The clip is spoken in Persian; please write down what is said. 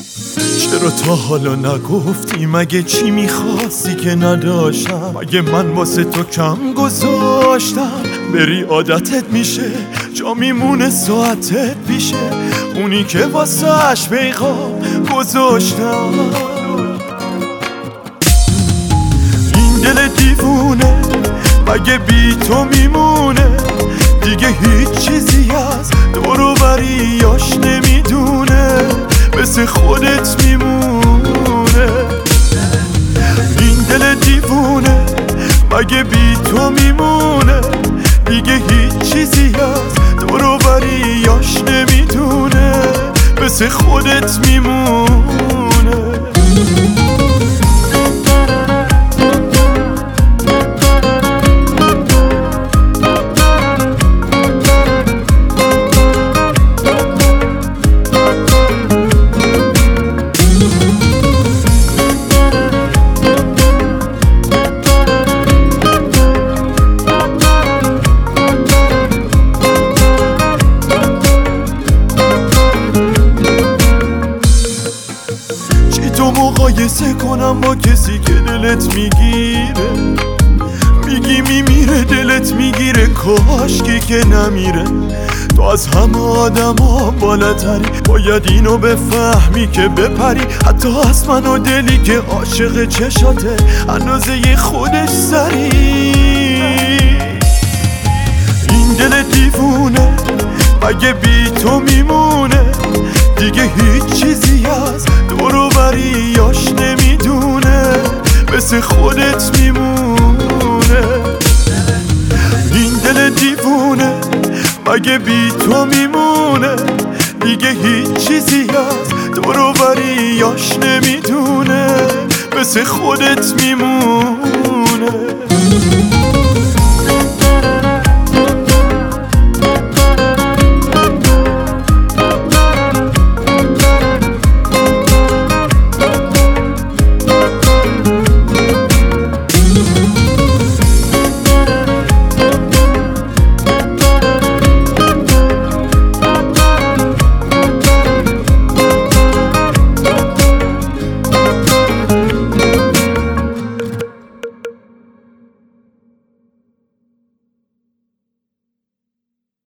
چرا تا حالا نگفتی؟ مگه چی میخواستی که نداشتم؟ مگه من واسه تو کم گذاشتم؟ بری عادتت میشه، جا میمونه ساعتت پیشه، اونی که واسهش پیغام گذاشتم. این دل دیوونه مگه بی تو میمونه؟ دیگه هیچ چیزی از دور و بریاش نمیدونه، مثل خودت میمونه. این دل دیوونه مگه بی تو میمونه؟ دیگه هیچ چیزی از دور و بریاش نمیدونه، مثل خودت میمونه. تو مقایسه کنم با کسی که دلت میگیره، میگی میمیره دلت میگیره، کاشکی که نمیره. تو از همه آدم ها بالاتری، باید اینو بفهمی که بپری، حتی از من و دلی که عاشق چشاته اندازه خودش سری. این دل دیوونه مگه بی تو میمونه؟ دیگه هیچ چیزی از دور و بریاش نمیدونه، مثل خودت میمونه. این دل دیوونه مگه بی تو میمونه؟ دیگه هیچ چیزی از دور و بریاش نمیدونه، مثل خودت میمونه.